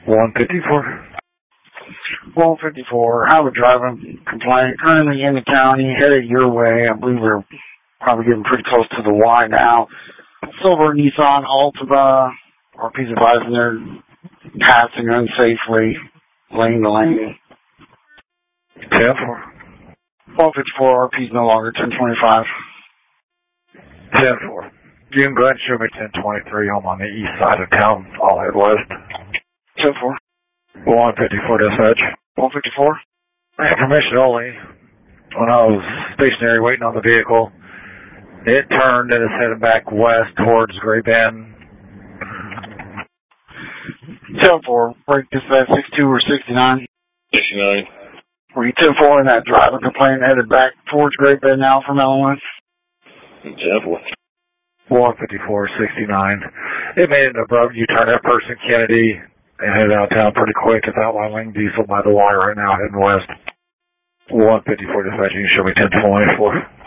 154. 154, I would drive a complaint. Currently in the county, headed your way. I believe we're probably getting pretty close to the Y now. Silver Nissan Altima, RP's advising they're passing unsafely, lane to lane. 10-4. 154, RP's no longer 1025. 10-4. You can go ahead and show me 1023. I'm on the east side of town. I'll head west. 10-4. 154 dispatch. 154. Information only. When I was stationary waiting on the vehicle, it turned and is headed back west towards Gray Bend. 10-4. Break dispatch 62 or 69. 69. Were you 10-4 in that driver complaint headed back towards Gray Bend now from Illinois? 10-4. 154, 69. It made an abrupt U-turn at First and Kennedy and headed out of town pretty quick. It's outline lane diesel by the Y right now heading west. 154 dispatch, you can show me 1024.